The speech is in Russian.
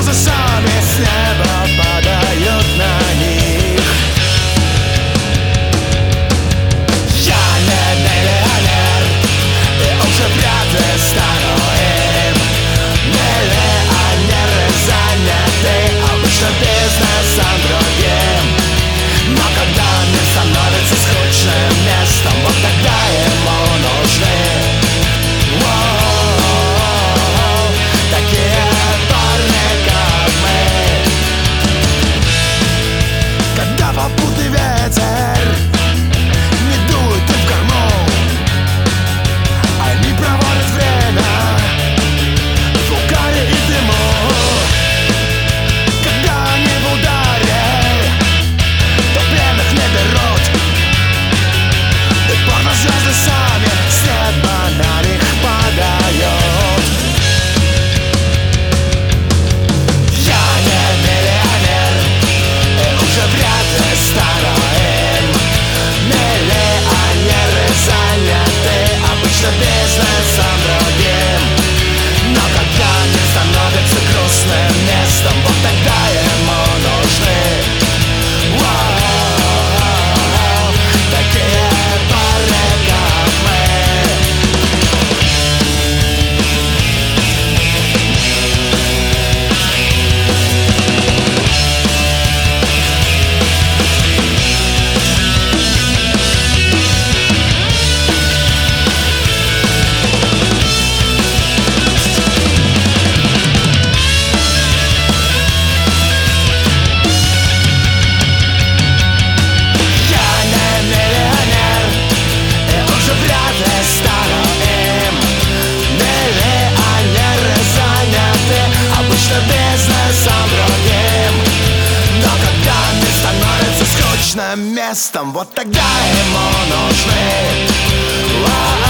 слезы сами с неба падают на них. Я не миллионер, и уже вряд ли стану им. Миллионеры заняты обычно бизнесом другим. Но когда мир становится скучным местом, вот тогда ему нужны такие парни, как мы. Когда попутный ветер не дует им в корму, они проводят время в угаре и дыму. Когда они в ударе, то пленных не берут, и порнозвезды сами с неба на них падают. Я не миллионер, и уже вряд ли стану им. Миллионеры заняты обычно бизнесом другим. Но когда мир становится грустным местом, вот тогда ему нужны такие парни, как мы. Бизнесом другим. Но когда мир становится скучным местом, вот тогда ему нужны